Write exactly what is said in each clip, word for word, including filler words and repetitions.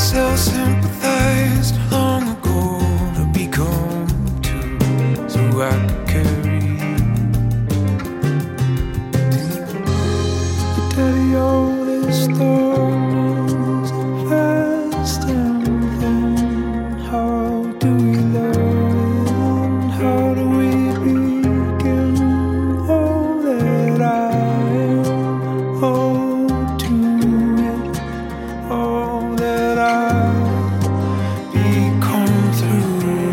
cell sympathized long ago to become two, so I could carry you. But Daddy, all this storm was fast and thin. How do we learn? How do we begin? All that I am, oh, to it, all that I've become through.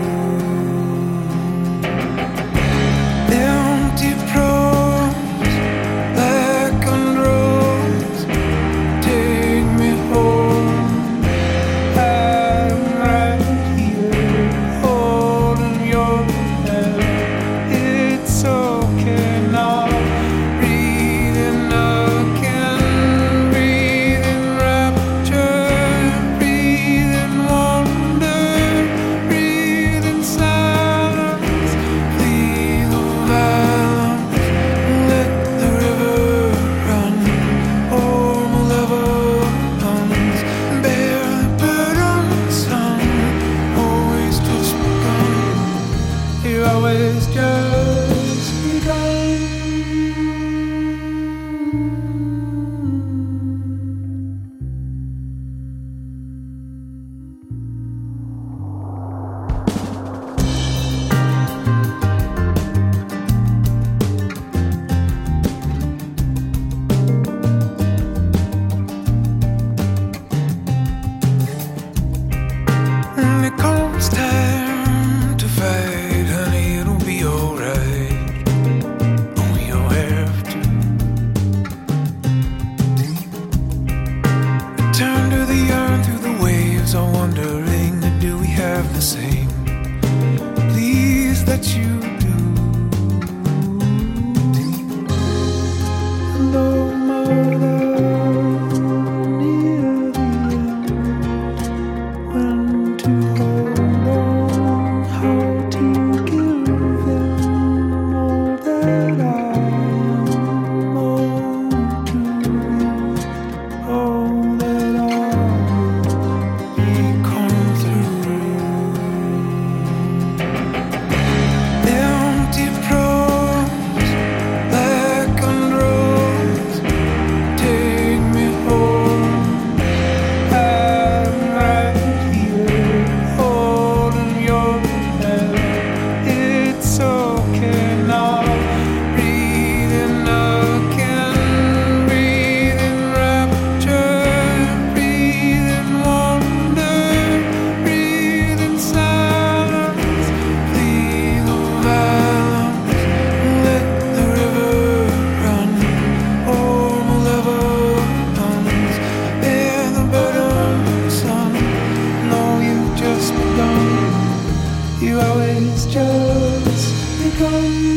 Empty proms, blackened roads, take me home. I'm right here, holding your hand. It's okay now. Breathing again, breathing rapture, breathing wonder, breathing silence. Flee the violence, let the river run. All malevolence, bear the burden, son. Always just begun, you always just begun. When it comes time to fight, honey, it'll be alright. Oh, we don't have to return to the earth through the waves, all wondering, do we have the same? Please that you do. And oh, mother, near the end, when to hold on, how to give them all that I am, oh, to you, all that I've become through. Empty proms, blackened roads, take me home. I'm right here, holding your hand. It's okay now. Breathing again, breathing rapture, breathing wonder, breathing silence. Flee the violence, let the river run. All malevolence, bear the burden, son. No, you've just begun, you always just begun.